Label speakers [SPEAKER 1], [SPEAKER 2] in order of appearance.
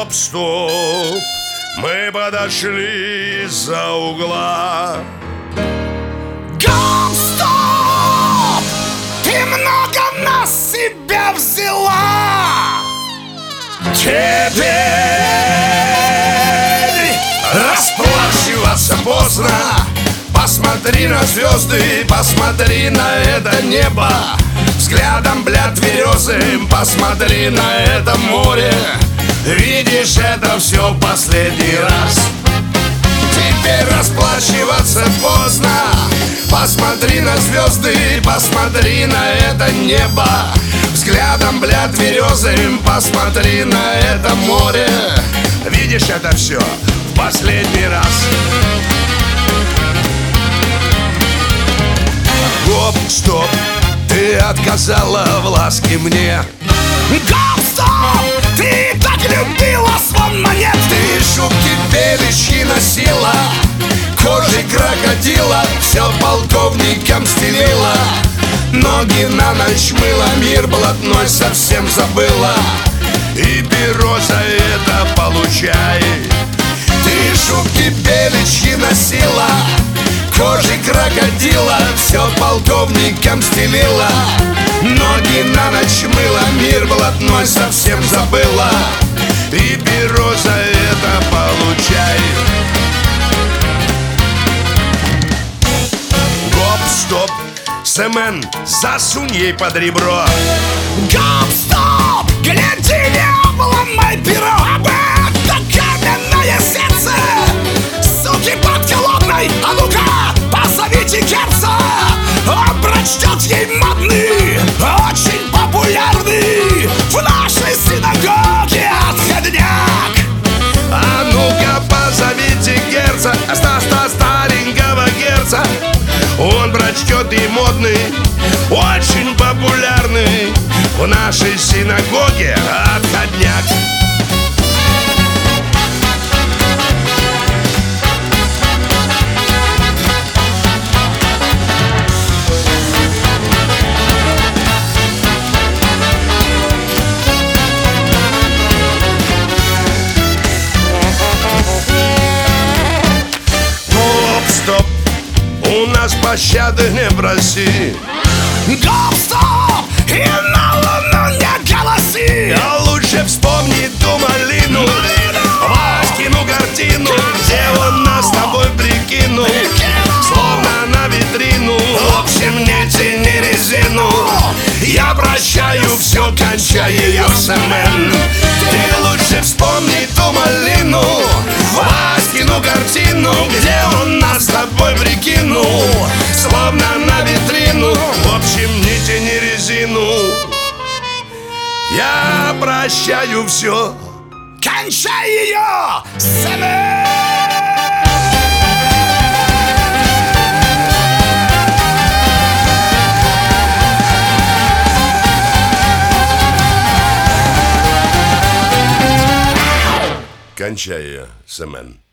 [SPEAKER 1] Гоп-стоп, мы подошли из-за угла.
[SPEAKER 2] Гоп-стоп, ты много на себя взяла.
[SPEAKER 1] Теперь расплачиваться поздно. Посмотри на звезды, посмотри на это небо. Взглядом, бля, тверезым, посмотри на это море. Видишь, это все в последний раз. Теперь расплачиваться поздно. Посмотри на звезды, посмотри на это небо. Взглядом, бля, тверезым, посмотри на это море. Видишь, это все в последний раз. Гоп-стоп, ты отказала в ласке мне.
[SPEAKER 2] Гоп-стоп, ты так любила звон монет.
[SPEAKER 1] Ты шубки беличьи носила, кожей крокодила, все полковникам стелила. Ноги на ночь мыла, мир блатной совсем забыла. И перо за это получай. Ты шубки беличьи носила, кожей крокодила, все полковникам стелила. Ноги на ночь мыла, мир блатной совсем забыла. И перо за это получай. Гоп-стоп, Семен, засунь ей под ребро.
[SPEAKER 2] Гоп-стоп, гляди, не обломай перо. Об это каменное сердце, суки подколодной. А ну-ка, позовите Герца, он прочтет ей модный, очень популярный в нашей синагоге отходняк.
[SPEAKER 1] А ну-ка, позовите Герца, старенького Герца. Он прочтет и модный, очень популярный в нашей синагоге отходняк. Гоп-стоп, у нас пощады не проси.
[SPEAKER 2] Гоп-стоп, и на луну не голоси.
[SPEAKER 1] А лучше вспомни ту малину, Васькину картину, где он нас с тобой прикинул, словно на витрину. В общем, не тяни резину, я прощаю все, кончай ее, Семен. Ты лучше вспомни ту малину, Васькину картину, где он нас с тобой прикинул, словно на витрину. В общем, не тяни резину, я прощаю все.
[SPEAKER 2] Кончай ее, Семен!
[SPEAKER 1] Кончай ее, Семен.